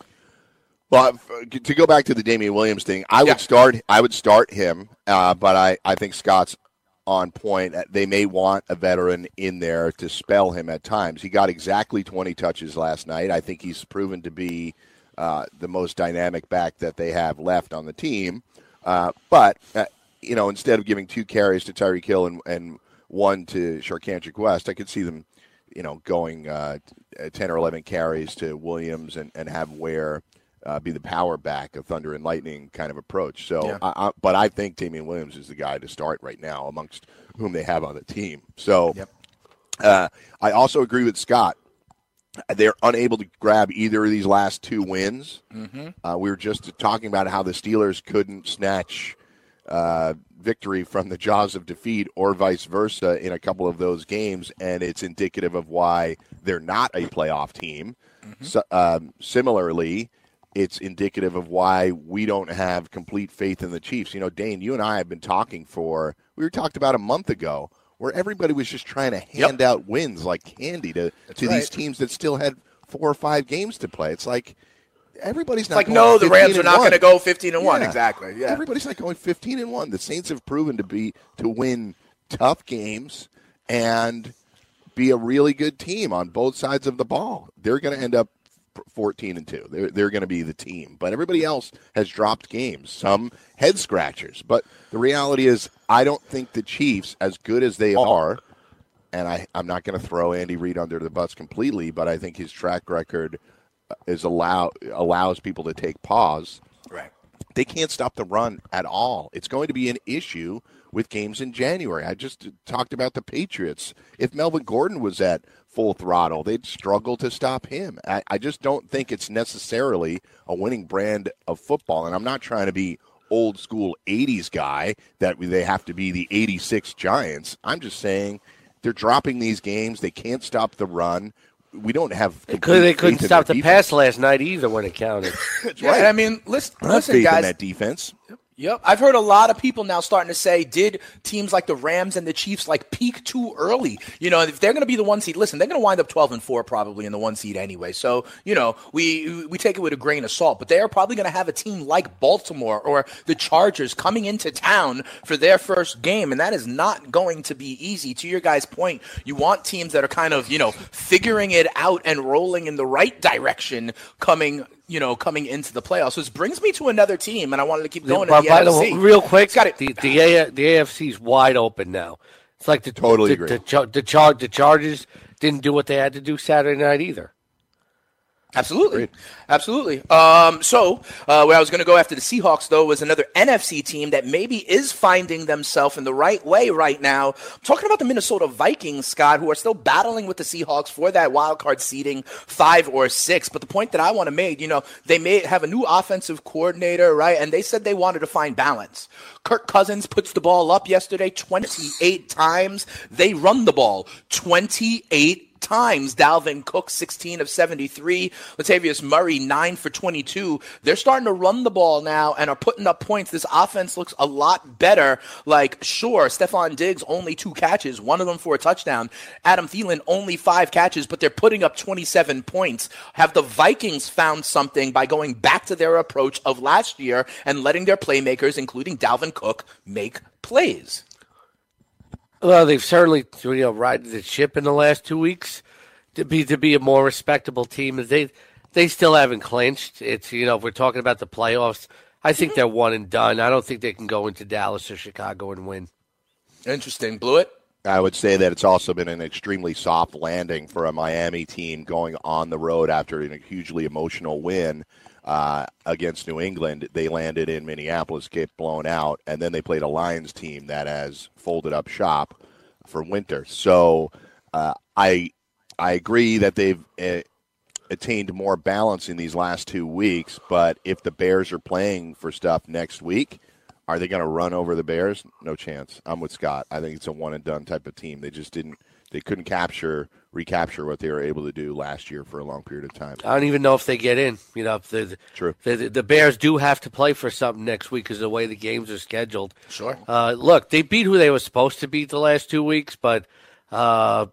Well, to go back to the Damian Williams thing, I yeah. would start. I would start him, uh, but I, I think Scott's on point. They may want a veteran in there to spell him at times. He got exactly twenty touches last night. I think he's proven to be uh, the most dynamic back that they have left on the team. Uh, but uh, you know, instead of giving two carries to Tyreek Hill and, and one to Charcandrick West, I could see them, you know, going uh, ten or eleven carries to Williams and, and have Ware Uh, be the power back, a thunder and lightning kind of approach. So, yeah. I, I, but I think Damian Williams is the guy to start right now amongst whom they have on the team. So, yep. uh, I also agree with Scott. They're unable to grab either of these last two wins. Mm-hmm. Uh, we were just talking about how the Steelers couldn't snatch uh, victory from the jaws of defeat or vice versa in a couple of those games, and it's indicative of why they're not a playoff team. Mm-hmm. So, um, similarly, it's indicative of why we don't have complete faith in the Chiefs. You know, Dane, you and I have been talking for, we were talked about a month ago, where everybody was just trying to hand yep. out wins like candy to, to right. these teams that still had four or five games to play. It's like everybody's not like, going no, the Rams are not going to go fifteen and one. Yeah. Exactly. Yeah. Everybody's not going fifteen and one. The Saints have proven to be to win tough games and be a really good team on both sides of the ball. They're going to end up fourteen and two. They're, they're going to be the team. But everybody else has dropped games, some head scratchers. But the reality is, I don't think the Chiefs, as good as they are, and I, I'm not going to throw Andy Reid under the bus completely, but I think his track record is allow allows people to take pause. Right. They can't stop the run at all. It's going to be an issue with games in January. I just talked about the Patriots. If Melvin Gordon was at full throttle, they'd struggle to stop him. I, I just don't think it's necessarily a winning brand of football. And I'm not trying to be old school eighties guy that they have to be the eighty-six Giants. I'm just saying they're dropping these games. They can't stop the run. We don't have. They, could, they couldn't stop the defense. pass last night either when it counted. That's yeah, right. I mean, listen, listen faith guys. in that defense. Yep. I've heard a lot of people now starting to say, did teams like the Rams and the Chiefs like peak too early? You know, if they're going to be the one seed, listen, they're going to wind up twelve and four probably in the one seed anyway. So, you know, we we take it with a grain of salt, but they are probably going to have a team like Baltimore or the Chargers coming into town for their first game. And that is not going to be easy. To your guys' point, you want teams that are kind of, you know, figuring it out and rolling in the right direction coming you know, coming into the playoffs. So this brings me to another team, and I wanted to keep going By, in the by N F C. The way, real quick, got it. the the, A, the A F C is wide open now. It's like the totally the, agree. The, the, the, char, the Chargers didn't do what they had to do Saturday night either. Absolutely. Great. Absolutely. Um, so uh, where I was going to go after the Seahawks, though, was another N F C team that maybe is finding themselves in the right way right now. I'm talking about the Minnesota Vikings, Scott, who are still battling with the Seahawks for that wild card seeding five or six. But the point that I want to make, you know, they may have a new offensive coordinator, right? And they said they wanted to find balance. Kirk Cousins puts the ball up yesterday twenty-eight times. They run the ball twenty-eight times. Dalvin Cook, sixteen of seventy-three. Latavius Murray, nine for twenty-two. They're starting to run the ball now and are putting up points. This offense looks a lot better. Like, sure, Stephon Diggs, only two catches, one of them for a touchdown. Adam Thielen, only five catches, but they're putting up twenty-seven points. Have the Vikings found something by going back to their approach of last year and letting their playmakers, including Dalvin Cook, make plays? Well, they've certainly, you know, ridden the ship in the last two weeks to be to be a more respectable team. They they still haven't clinched. It's, you know, if we're talking about the playoffs, I think they're one and done. I don't think they can go into Dallas or Chicago and win. Interesting. Blewett? I would say that it's also been an extremely soft landing for a Miami team going on the road after a hugely emotional win uh, against New England. They landed in Minneapolis, get blown out, and then they played a Lions team that has folded up shop for winter. So uh, I I agree that they've uh, attained more balance in these last two weeks, but if the Bears are playing for stuff next week, are they going to run over the Bears? No chance. I'm with Scott. I think it's a one-and-done type of team. They just didn't – they couldn't capture, recapture what they were able to do last year for a long period of time. I don't even know if they get in. You know, if the, True. The, the Bears do have to play for something next week because of the way the games are scheduled. Sure. Uh, look, they beat who they were supposed to beat the last two weeks, but uh,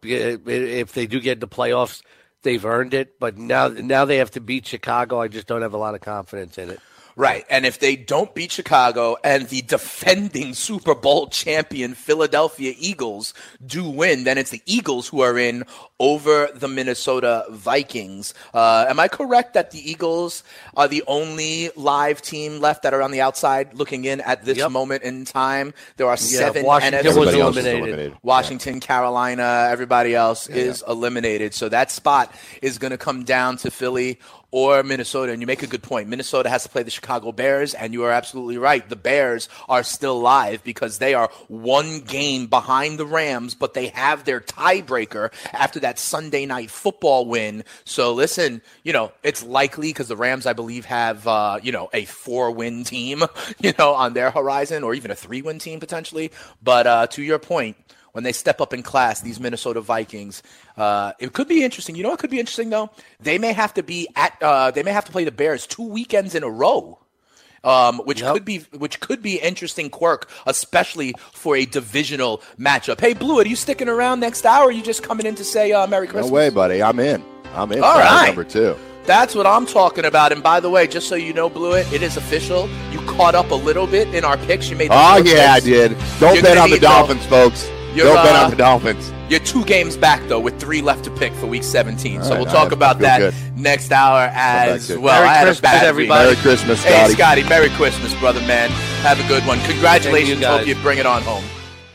if they do get in the playoffs, they've earned it. But now, now they have to beat Chicago. I just don't have a lot of confidence in it. Right, and if they don't beat Chicago and the defending Super Bowl champion Philadelphia Eagles do win, then it's the Eagles who are in over the Minnesota Vikings. Uh, am I correct that the Eagles are the only live team left that are on the outside looking in at this Yep. moment in time? There are Yeah, seven Washington N F C was Everybody else is eliminated. eliminated. Washington, Carolina, everybody else Yeah, is eliminated. So that spot is going to come down to Philly or Minnesota. And you make a good point. Minnesota has to play the Chicago Bears, and you are absolutely right. The Bears are still live because they are one game behind the Rams, but they have their tiebreaker after that Sunday night football win. So listen, you know, it's likely because the Rams, I believe, have, uh, you know, a four-win team, you know, on their horizon, or even a three-win team potentially. But uh, to your point, when they step up in class, these Minnesota Vikings, uh, it could be interesting. You know what could be interesting, though? They may have to be at. Uh, they may have to play the Bears two weekends in a row, um, which Yep. could be which could be interesting quirk, especially for a divisional matchup. Hey, Blue, are you sticking around next hour? Or are you just coming in to say uh, Merry Christmas? No way, buddy. I'm in. I'm in. All for hour right. Number two. That's what I'm talking about. And by the way, just so you know, Blewett, it is official. You caught up a little bit in our picks. You made. The Oh, four yeah, I picks. did. Don't You're bet gonna on the need, though- Dolphins, folks. You're, Don't bet uh, on the Dolphins. You're two games back, though, with three left to pick for Week seventeen. All so right, we'll all talk right, about I feel that good. next hour as to it. well. Merry I had a Christmas, bad week. everybody. Merry Christmas, Hey, Scotty. Scotty, Merry Christmas, brother, man. Have a good one. Congratulations. guys. Hope you bring it on home.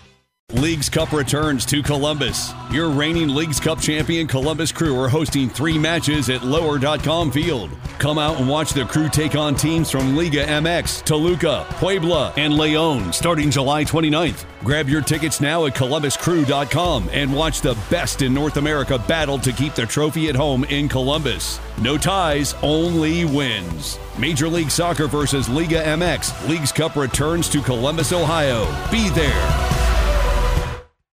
Leagues Cup returns to Columbus. Your reigning Leagues Cup champion Columbus Crew are hosting three matches at lower dot com Field. Come out and watch the Crew take on teams from Liga M X, Toluca, Puebla, and Leon starting July twenty-ninth. Grab your tickets now at columbus crew dot com and watch the best in North America battle to keep the trophy at home in Columbus. No ties, only wins. Major League Soccer versus Liga M X. Leagues Cup returns to Columbus, Ohio. Be there.